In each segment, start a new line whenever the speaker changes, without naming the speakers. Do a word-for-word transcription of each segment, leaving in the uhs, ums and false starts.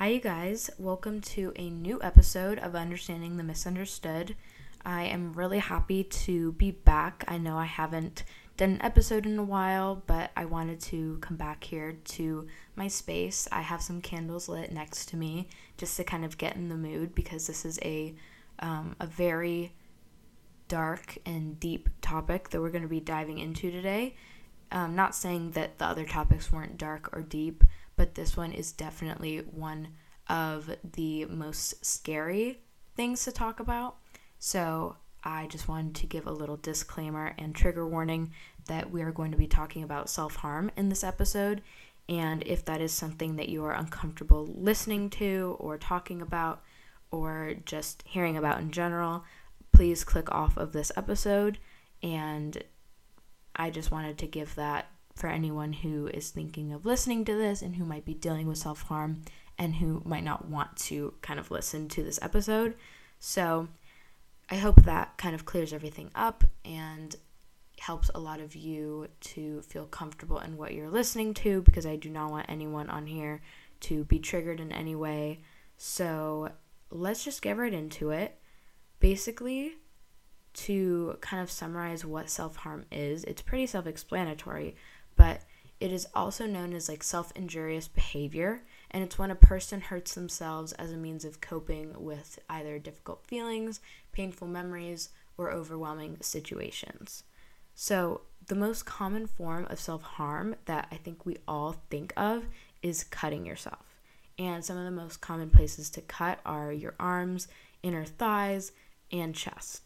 Hi, you guys. Welcome to a new episode of Understanding the Misunderstood. I am really happy to be back. I know I haven't done an episode in a while, but I wanted to come back here to my space. I have some candles lit next to me just to kind of get in the mood because this is a um, a very dark and deep topic that we're going to be diving into today. Um, not saying that the other topics weren't dark or deep, but this one is definitely one of the most scary things to talk about. So I just wanted to give a little disclaimer and trigger warning that we are going to be talking about self-harm in this episode. And if that is something that you are uncomfortable listening to or talking about or just hearing about in general, please click off of this episode. And I just wanted to give that for anyone who is thinking of listening to this and who might be dealing with self-harm and who might not want to kind of listen to this episode. So I hope that kind of clears everything up and helps a lot of you to feel comfortable in what you're listening to, because I do not want anyone on here to be triggered in any way. So let's just get right into it. Basically, to kind of summarize what self-harm is, it's pretty self-explanatory, but it is also known as like self-injurious behavior, and it's when a person hurts themselves as a means of coping with either difficult feelings, painful memories, or overwhelming situations. So the most common form of self-harm that I think we all think of is cutting yourself. And some of the most common places to cut are your arms, inner thighs, and chest.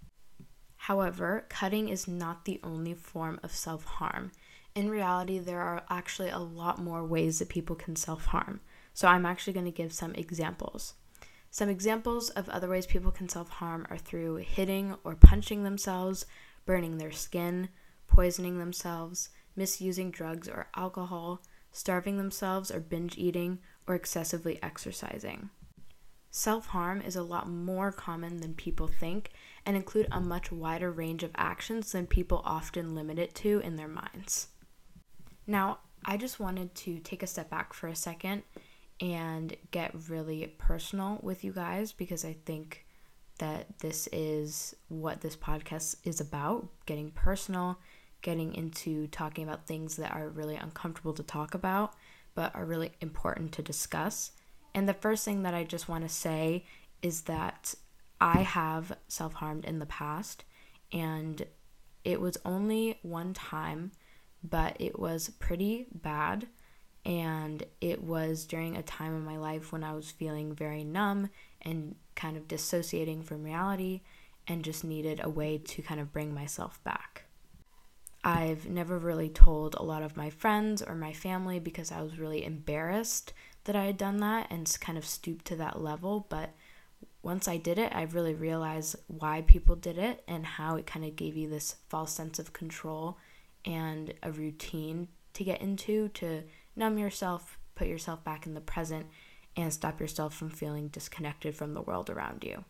However, cutting is not the only form of self-harm. In reality, there are actually a lot more ways that people can self-harm. So I'm actually going to give some examples. Some examples of other ways people can self-harm are through hitting or punching themselves, burning their skin, poisoning themselves, misusing drugs or alcohol, starving themselves or binge eating, or excessively exercising. Self-harm is a lot more common than people think and include a much wider range of actions than people often limit it to in their minds. Now, I just wanted to take a step back for a second and get really personal with you guys, because I think that this is what this podcast is about, getting personal, getting into talking about things that are really uncomfortable to talk about, but are really important to discuss. And the first thing that I just want to say is that I have self-harmed in the past, and it was only one time, but it was pretty bad, and it was during a time in my life when I was feeling very numb and kind of dissociating from reality and just needed a way to kind of bring myself back. I've never really told a lot of my friends or my family because I was really embarrassed that I had done that and kind of stooped to that level, but once I did it, I really realized why people did it and how it kind of gave you this false sense of control and a routine to get into to numb yourself, put yourself back in the present, and stop yourself from feeling disconnected from the world around you.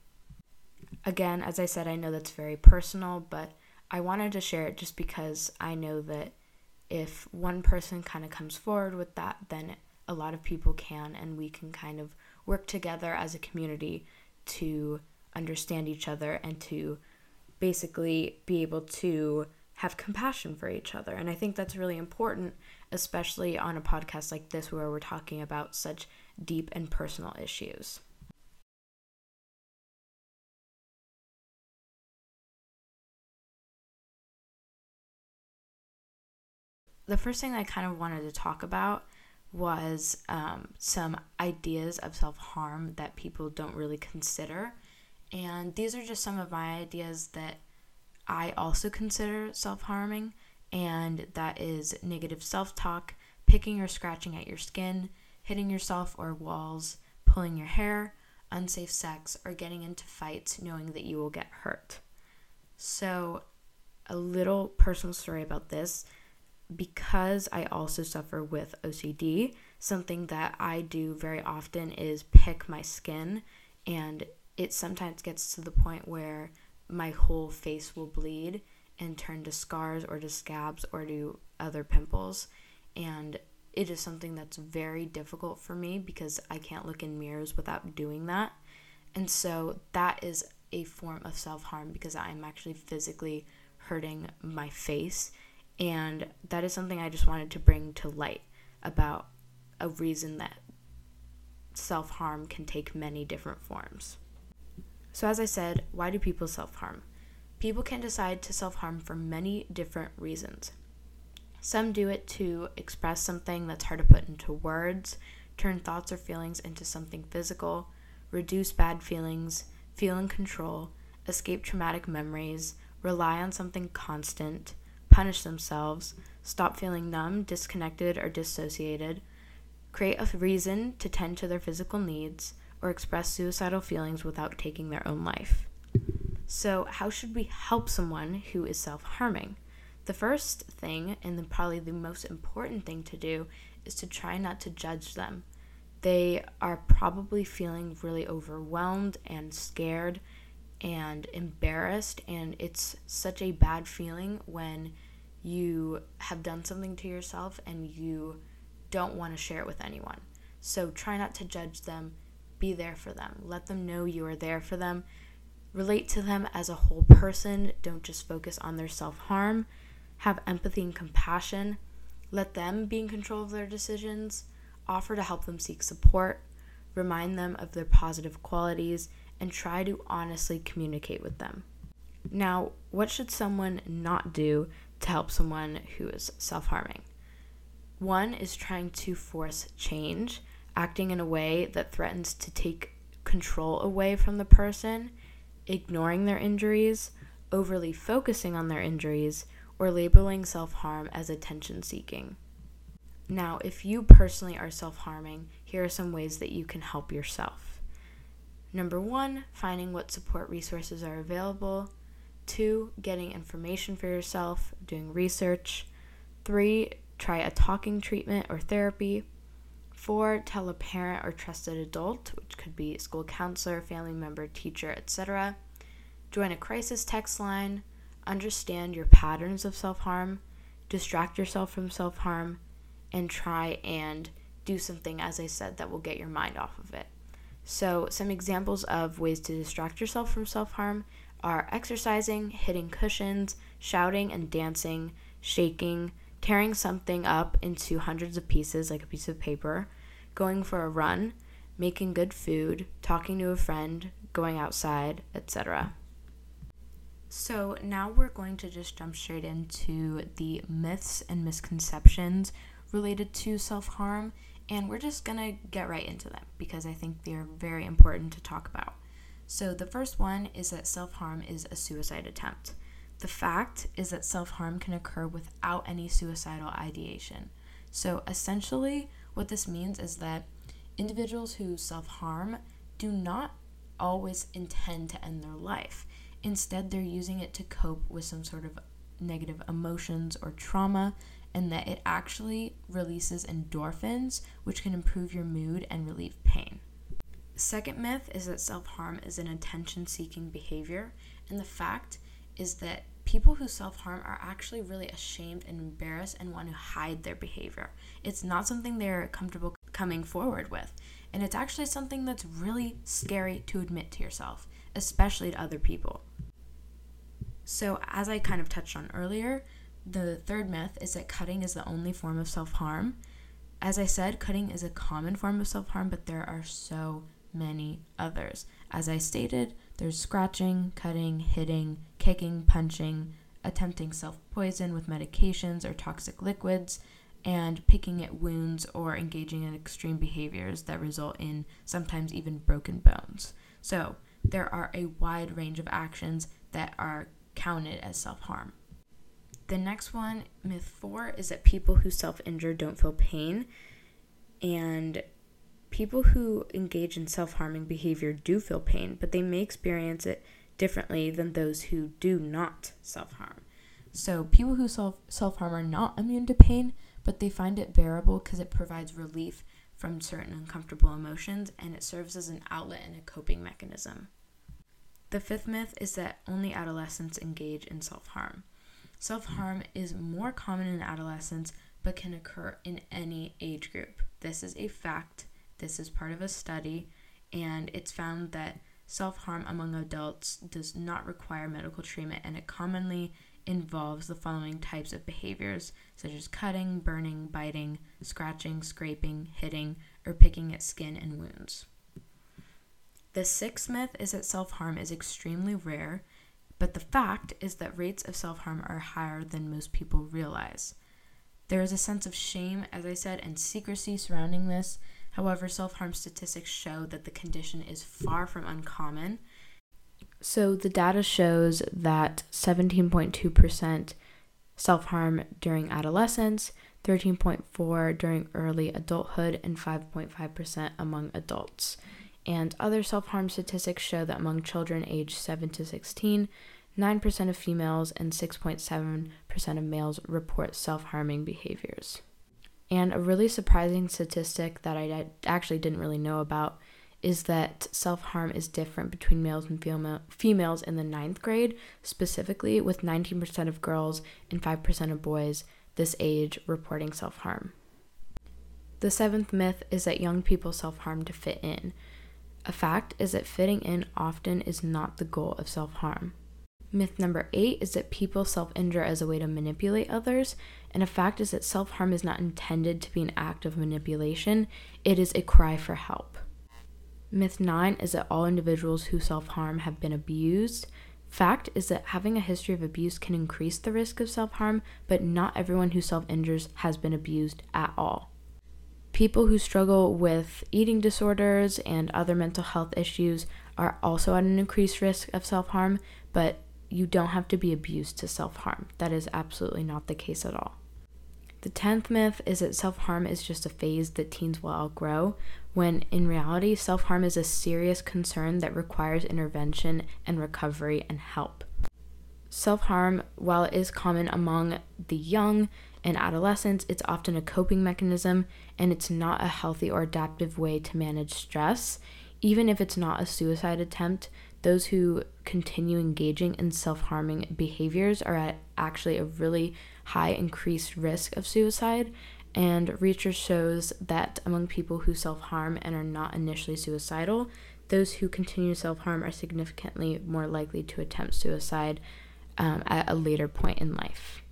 Again, as I said, I know that's very personal, but I wanted to share it just because I know that if one person kind of comes forward with that, then a lot of people can, and we can kind of work together as a community to understand each other and to basically be able to have compassion for each other. And I think that's really important, especially on a podcast like this where we're talking about such deep and personal issues. The first thing I kind of wanted to talk about was um, some ideas of self-harm that people don't really consider. And these are just some of my ideas that I also consider self-harming, and that is negative self-talk, picking or scratching at your skin, hitting yourself or walls, pulling your hair, unsafe sex, or getting into fights knowing that you will get hurt. So, a little personal story about this. Because I also suffer with O C D, something that I do very often is pick my skin, and it sometimes gets to the point where my whole face will bleed and turn to scars or to scabs or to other pimples. And it is something that's very difficult for me because I can't look in mirrors without doing that. And so that is a form of self-harm because I'm actually physically hurting my face. And that is something I just wanted to bring to light about a reason that self-harm can take many different forms. So as I said, why do people self-harm? People can decide to self-harm for many different reasons. Some do it to express something that's hard to put into words, turn thoughts or feelings into something physical, reduce bad feelings, feel in control, escape traumatic memories, rely on something constant, punish themselves, stop feeling numb, disconnected, or dissociated, create a reason to tend to their physical needs, or express suicidal feelings without taking their own life. So how should we help someone who is self-harming? The first thing, and then probably the most important thing to do, is to try not to judge them. They are probably feeling really overwhelmed and scared and embarrassed, and it's such a bad feeling when you have done something to yourself and you don't want to share it with anyone. So try not to judge them. Be there for them. Let them know you are there for them. Relate to them as a whole person. Don't just focus on their self-harm. Have empathy and compassion. Let them be in control of their decisions. Offer to help them seek support. Remind them of their positive qualities and try to honestly communicate with them. Now, what should someone not do to help someone who is self-harming? One is trying to force change, acting in a way that threatens to take control away from the person, ignoring their injuries, overly focusing on their injuries, or labeling self-harm as attention-seeking. Now, if you personally are self-harming, here are some ways that you can help yourself. Number one, finding what support resources are available. Two, getting information for yourself, doing research. Three, try a talking treatment or therapy. Four, tell a parent or trusted adult, which could be a school counselor, family member, teacher, et cetera. Join a crisis text line. Understand your patterns of self-harm. Distract yourself from self-harm. And try and do something, as I said, that will get your mind off of it. So some examples of ways to distract yourself from self-harm are exercising, hitting cushions, shouting and dancing, shaking, tearing something up into hundreds of pieces like a piece of paper, going for a run, making good food, talking to a friend, going outside, et cetera. So now we're going to just jump straight into the myths and misconceptions related to self-harm, and we're just going to get right into them because I think they're very important to talk about. So the first one is that self-harm is a suicide attempt. The fact is that self-harm can occur without any suicidal ideation. So essentially what this means is that individuals who self-harm do not always intend to end their life. Instead, they're using it to cope with some sort of negative emotions or trauma, and that it actually releases endorphins, which can improve your mood and relieve pain. The second myth is that self-harm is an attention-seeking behavior, and the fact is that people who self-harm are actually really ashamed and embarrassed and want to hide their behavior. It's not something they're comfortable coming forward with, and it's actually something that's really scary to admit to yourself, especially to other people. So as I kind of touched on earlier, the third myth is that cutting is the only form of self-harm. As I said, cutting is a common form of self-harm, but there are so many others. As I stated, there's scratching, cutting, hitting, kicking, punching, attempting self-poison with medications or toxic liquids, and picking at wounds or engaging in extreme behaviors that result in sometimes even broken bones. So there are a wide range of actions that are counted as self-harm. The next one, myth four, is that people who self-injure don't feel pain, and people who engage in self-harming behavior do feel pain, but they may experience it differently than those who do not self-harm. So people who self self-harm are not immune to pain, but they find it bearable because it provides relief from certain uncomfortable emotions, and it serves as an outlet and a coping mechanism. The fifth myth is that only adolescents engage in self-harm. Self-harm is more common in adolescents, but can occur in any age group. This is a fact. This is part of a study, and it's found that self-harm among adults does not require medical treatment, and it commonly involves the following types of behaviors, such as cutting, burning, biting, scratching, scraping, hitting, or picking at skin and wounds. The sixth myth is that self-harm is extremely rare, but the fact is that rates of self-harm are higher than most people realize. There is a sense of shame, as I said, and secrecy surrounding this. However, self-harm statistics show that the condition is far from uncommon. So the data shows that seventeen point two percent self-harm during adolescence, thirteen point four percent during early adulthood, and five point five percent among adults. And other self-harm statistics show that among children aged seven to sixteen, nine percent of females and six point seven percent of males report self-harming behaviors. And a really surprising statistic that I actually didn't really know about is that self-harm is different between males and female, females in the ninth grade, specifically with nineteen percent of girls and five percent of boys this age reporting self-harm. The seventh myth is that young people self-harm to fit in. A fact is that fitting in often is not the goal of self-harm. Myth number eight is that people self-injure as a way to manipulate others, and a fact is that self-harm is not intended to be an act of manipulation, it is a cry for help. Myth nine is that all individuals who self-harm have been abused. Fact is that having a history of abuse can increase the risk of self-harm, but not everyone who self-injures has been abused at all. People who struggle with eating disorders and other mental health issues are also at an increased risk of self-harm, but you don't have to be abused to self-harm. That is absolutely not the case at all. The tenth myth is that self-harm is just a phase that teens will outgrow, when in reality, self-harm is a serious concern that requires intervention and recovery and help. Self-harm, while it is common among the young and adolescents, it's often a coping mechanism, and it's not a healthy or adaptive way to manage stress. Even if it's not a suicide attempt, those who continue engaging in self-harming behaviors are at actually a really high increased risk of suicide, and research shows that among people who self-harm and are not initially suicidal, those who continue self-harm are significantly more likely to attempt suicide um, at a later point in life.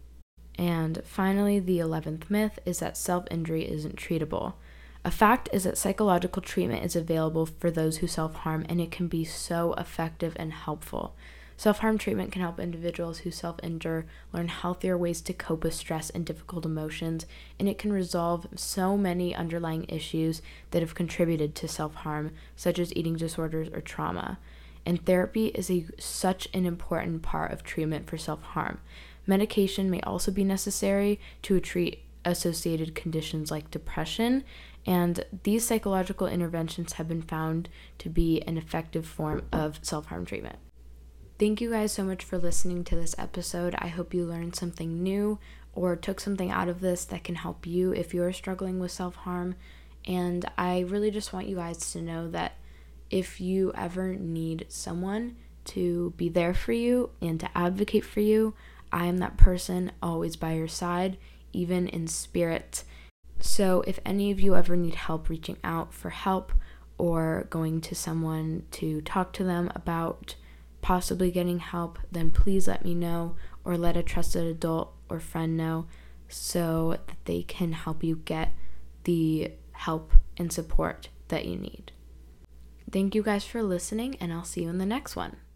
And finally, the eleventh myth is that self-injury isn't treatable. A fact is that psychological treatment is available for those who self-harm, and it can be so effective and helpful. Self-harm treatment can help individuals who self-injure learn healthier ways to cope with stress and difficult emotions, and it can resolve so many underlying issues that have contributed to self-harm, such as eating disorders or trauma. And therapy is a, such an important part of treatment for self-harm. Medication may also be necessary to treat associated conditions like depression, and these psychological interventions have been found to be an effective form of self-harm treatment. Thank you guys so much for listening to this episode. I hope you learned something new or took something out of this that can help you if you're struggling with self-harm. And I really just want you guys to know that if you ever need someone to be there for you and to advocate for you, I am that person always by your side, even in spirit. So if any of you ever need help reaching out for help or going to someone to talk to them about possibly getting help, then please let me know or let a trusted adult or friend know so that they can help you get the help and support that you need. Thank you guys for listening, and I'll see you in the next one.